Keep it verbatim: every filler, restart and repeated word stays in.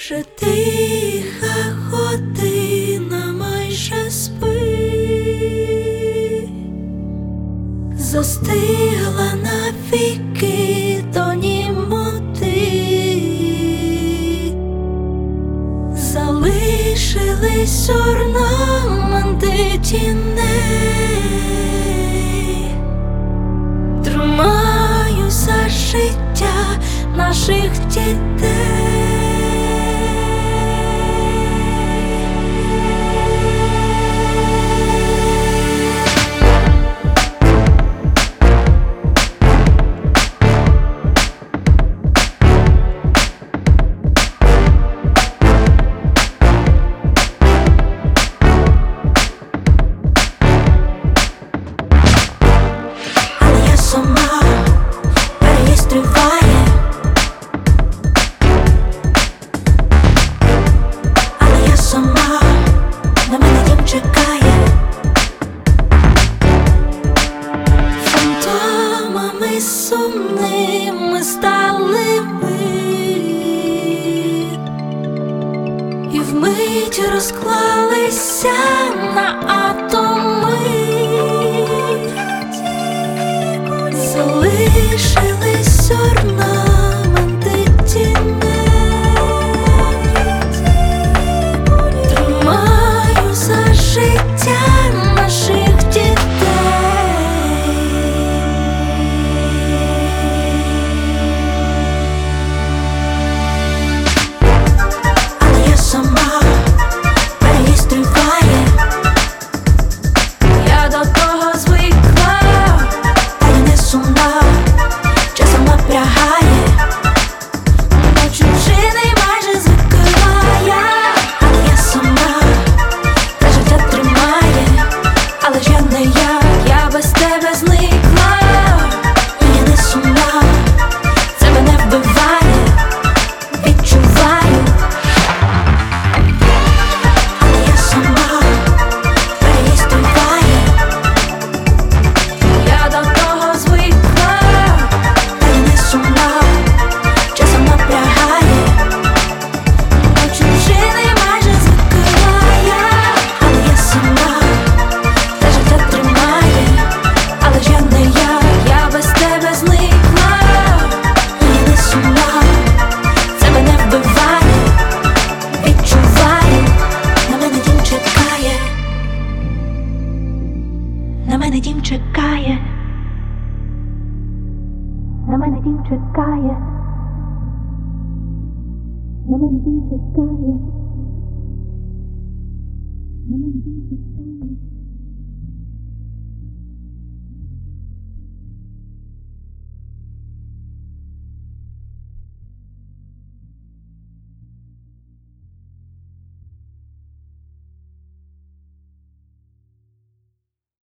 Вже тиха година, майже спи, застигла навіки до німоти, залишились орнаменти тіней. Тримаю за життя наших дітей. Сама переїзд триває, але я сама, на мене дім чекає. Фантомами сумними стали ми, і вмить розклалися на атоми. Залишились орнаменти тіней. Тримаю за життя наших дітей. Але я сама, переїзд триває. Я до того звикла, та й не сумна. Часом напрягає, до чужини майже звикла. Але я сама, та життя тримає. Але ж я не я, я без тебе зникла. І я не сумна, це мене вбиває, відчуваю. Але я сама, переїзд триває. Я до того звикла, та й не сумна. Часом напрягає, до чужини майже звикла. Але я сама, та життя тримає. Але ж я не я, я без тебе зникла. І я не сумна, це мене вбиває, відчуваю. На мене дім чекає, на мене дім чекає, на мене дім чекає, на мене дім чекає, на мене дім чекає.